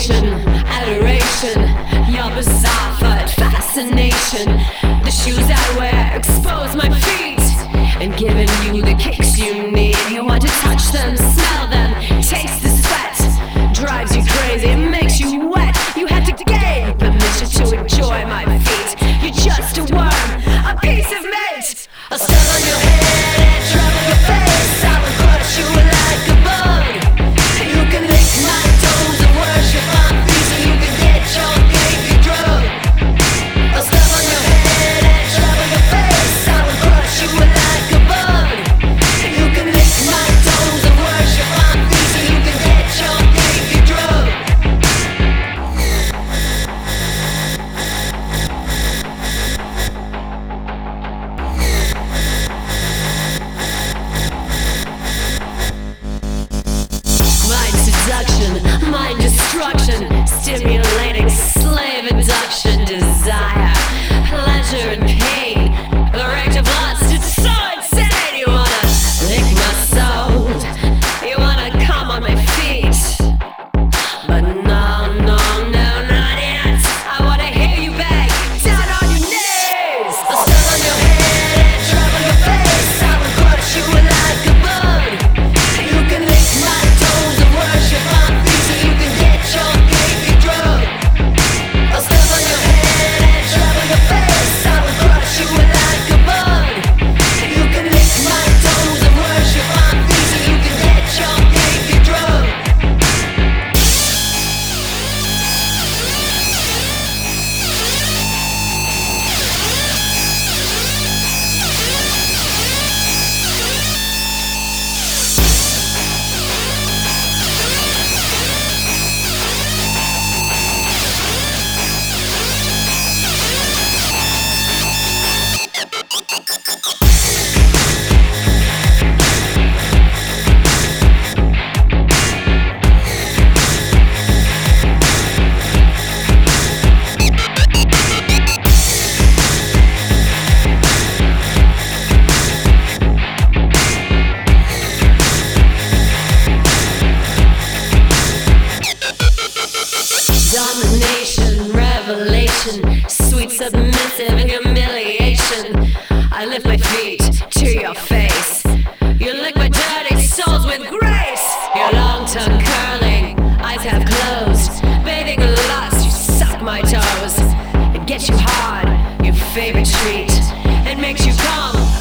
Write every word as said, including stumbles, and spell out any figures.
Domination, adoration, your bizarre thought fascination. The shoes I wear expose my feet, and giving you the kicks you need. You want to touch them, smell them, taste the sweat. Drives you crazy, it makes you wet. You have to gain permission to enjoy my feet. You're just a worm, a piece of meat. I'll step on your head and trouble your face. I will crush you like a bug. You can lick my toes and worship my feet, so you can get your cake and drug. I'll step on your head and trouble your face. I will crush you like a bug. You can lick my toes and worship my feet, so you can get your cake and drug. Mind seduction, mind destruction, stimulating slave induction, desire, pleasure and pain, the rage of lust, it's so insane. You wanna lick my soul, you wanna come on my feet, but no, no, no, not yet. I wanna hear you beg, down on your knees. I'll step on your head and trouble your face. I will crush you like a bug. You can lick my toes and worship my feet, so you can get your cake and drug. I'll step on your head and trouble your face. I will crush you like a bug. You can lick my toes and worship my feet, so you can get your cake and drug. Domination, revelation, sweet submissive humiliation. I lift my feet to your face. You lick my dirty soles with grace. Your long tongue curling, eyes half closed, bathing in lust. You suck my toes. It gets you hard, your favorite treat. It makes you come